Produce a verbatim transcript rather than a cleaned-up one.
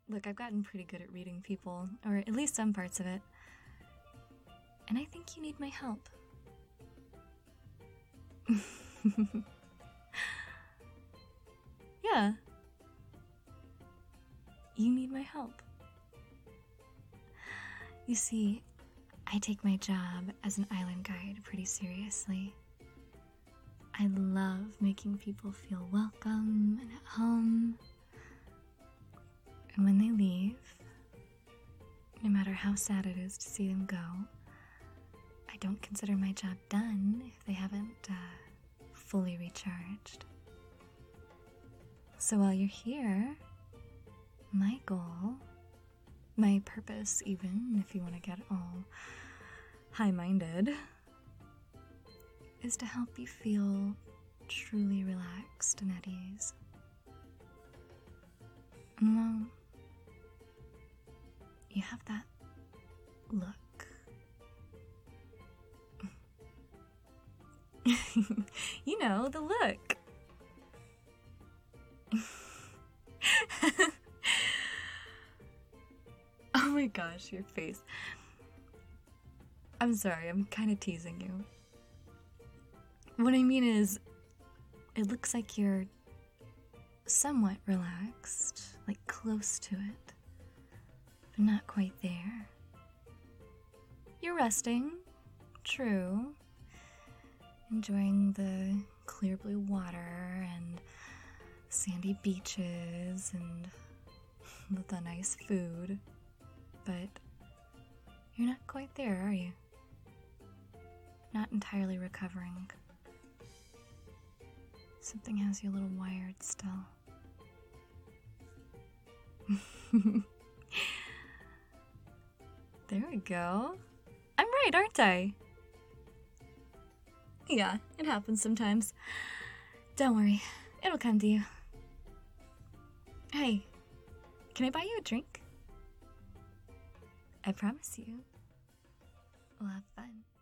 Look, I've gotten pretty good at reading people, or at least some parts of it. And I think you need my help. Yeah. You need my help. You see, I take my job as an island guide pretty seriously. I love making people feel welcome and at home. And when they leave, no matter how sad it is to see them go, I don't consider my job done if they haven't uh, fully recharged. So while you're here, my goal, my purpose even, if you want to get all high-minded, is to help you feel truly relaxed and at ease. And well, you have that look. You know, the look. Oh my gosh, your face. I'm sorry, I'm kind of teasing you. What I mean is, it looks like you're somewhat relaxed, like close to it, but not quite there. You're resting, true, enjoying the clear blue water and sandy beaches and the nice food, but you're not quite there, are you? Not entirely recovering. Something has you a little wired still. There we go. I'm right, aren't I? Yeah, it happens sometimes. Don't worry, it'll come to you. Hey, can I buy you a drink? I promise you, we'll have fun.